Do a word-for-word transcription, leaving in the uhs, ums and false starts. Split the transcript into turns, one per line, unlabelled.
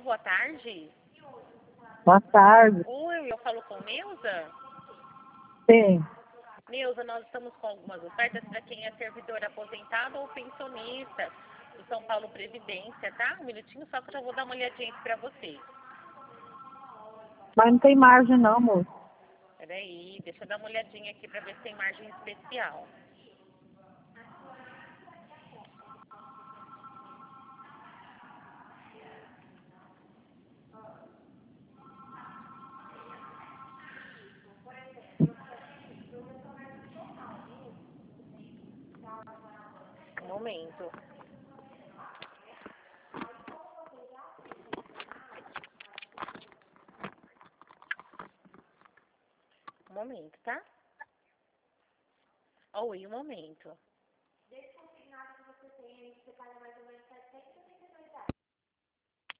boa tarde.
Boa tarde.
Oi, eu falo com Neuza?
Sim.
Neuza, nós estamos com algumas ofertas para quem é servidor aposentado ou pensionista do São Paulo Previdência, tá? Um minutinho só que eu já vou dar uma olhadinha aqui para vocês.
Mas não tem margem não, moço.
Peraí, deixa eu dar uma olhadinha aqui para ver se tem margem especial. Um momento. Um momento, tá? Oi, um momento.